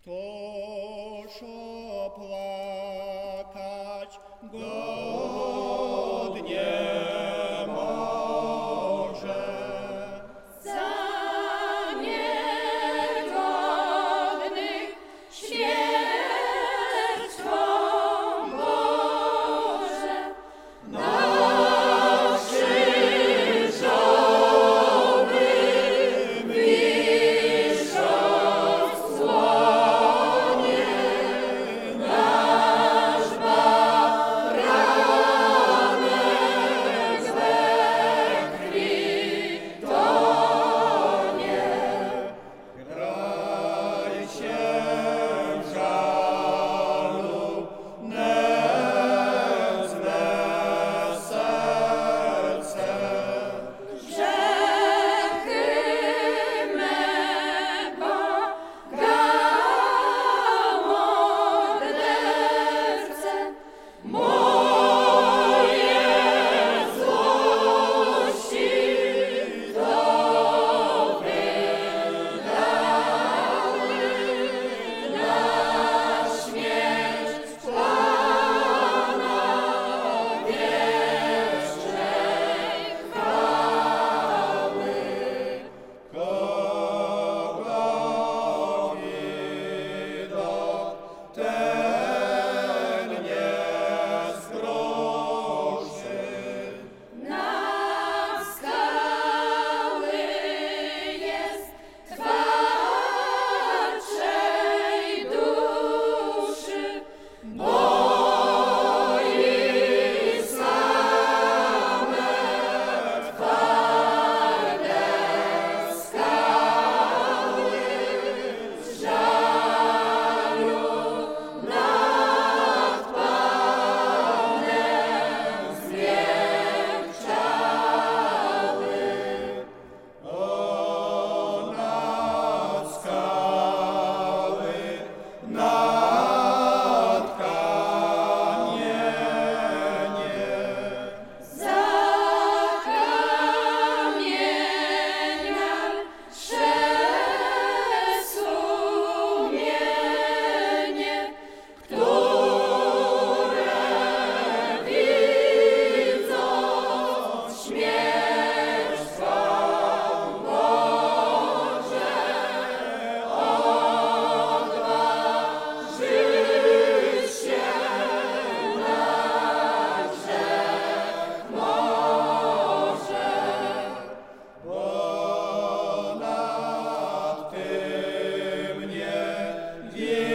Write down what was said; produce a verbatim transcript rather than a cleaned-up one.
Któż opłakać godnie może? Za niegodnych śmiercią Boże, na krzyżowym wisząc słonie, nasz baranek we krwi tonie. Grajcie w żalu nędzne serce, Grzechy me błagało odręce, moje złości to wydały, na śmierć Pana wiecznej chwały. kogo widok ten nie skruszy. Na skały jest twardszej duszy, bo i same twarde skały z żalu nad Panem zmiękczały. O nad skały, nad kamienie, Za kamienia sze sumienie, które widząc śmierć Twą Boże, odważyć się na grzech może. bo nad tym nie wie.